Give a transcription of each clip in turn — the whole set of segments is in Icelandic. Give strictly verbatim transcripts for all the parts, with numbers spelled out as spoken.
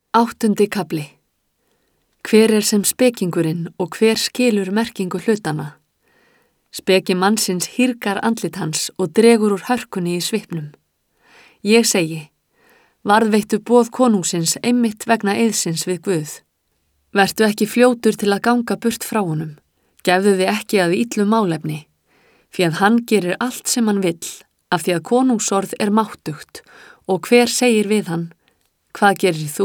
Áttundi kafli. Hver er sem spekingurinn og hver skilur merkingu hlutana? Speki mannsins hýrgar andlit hans og dregur úr hörkunni í svipnum. Ég segi, varðveittu boð konungsins einmitt vegna eiðsins við Guð. Vertu ekki fljótur til að ganga burt frá honum. Gefðu þig ekki að illu málefni, því að hann gerir allt sem hann vill, af því að konungsorð er máttugt, og hver segir við hann, hvað gerir þú?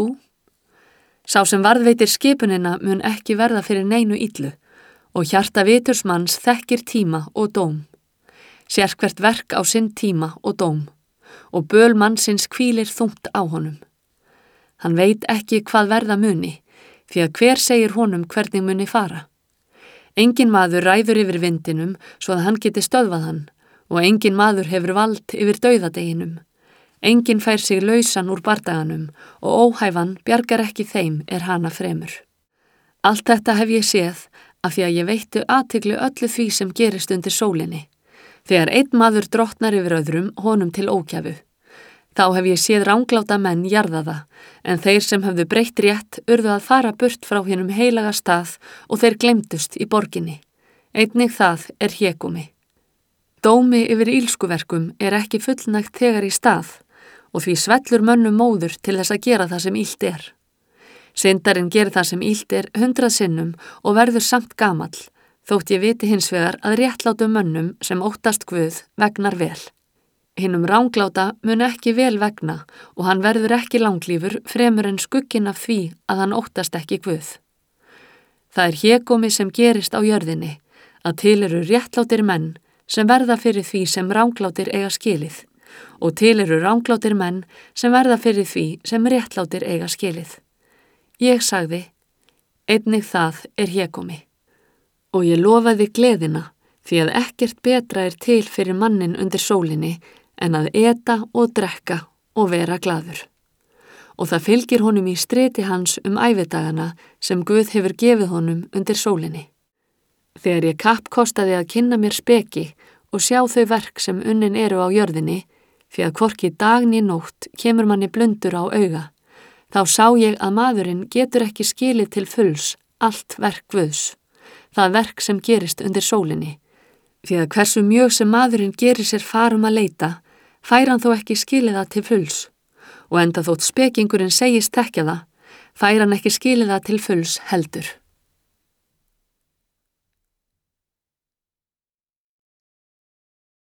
Sá sem varðveitir skipunina mun ekki verða fyrir neinu illu, og hjarta vitursmanns þekkir tíma og dóm. Sérhvert verk á sinn tíma og dóm, og böl mannsins hvílir þungt á honum. Hann veit ekki hvað verða muni, því að hver segir honum hvernig muni fara. Engin maður ræður yfir vindinum svo að hann geti stöðvað hann, og engin maður hefur vald yfir dauðadeginum. Engin fær sig lausan úr bardaganum og óhæfan bjargar ekki þeim er hana fremur. Allt þetta hef ég séð af því að ég veitti athygli öllu því sem gerist undir sólinni. Þegar einn maður drottnar yfir öðrum honum til ógæfu. Þá hef ég séð rangláta menn jarða það, en þeir sem höfðu breytt rétt urðu að fara burt frá hinum heilaga stað og þeir gleymdust í borginni. Einnig það er hégómi. Dómi yfir ílskuverkum er ekki fullnægt þegar í stað, og því svellur mönnum móður til þess að gera það sem illt er. Syndarinn gerir það sem illt er hundrað sinnum og verður samt gamall, þótt ég viti hins vegar að réttlátum mönnum sem óttast Guð vegnar vel. Hinum rangláta mun ekki vel vegna og hann verður ekki langlífur fremur en skugginn af því að hann óttast ekki Guð. Það er hégómi sem gerist á jörðinni, að til eru réttlátir menn sem verða fyrir því sem ranglátir eiga skilið, og til eru ranglátir menn sem verða fyrir því sem réttlátir eiga skilið. Ég sagði, einnig það er hégómi. Og ég lofaði gleðina, því að ekkert betra er til fyrir mannin undir sólinni en að eta og drekka og vera glaður. Og það fylgir honum í striti hans um ævidagana sem Guð hefur gefið honum undir sólinni. Þegar ég kappkostaði að kynna mér speki og sjá þau verk sem unnin eru á jörðinni, því að hvorki dag né nótt kemur manni blundur á auga, þá sá ég að maðurinn getur ekki skilið til fulls allt verk Guðs, það verk sem gerist undir sólinni. Því að hversu mjög sem maðurinn gerir sér farum að leita, fær hann þó ekki skilið það til fulls, og enda þótt spekingurinn segist þekkja það, fær hann ekki skilið það til fulls heldur.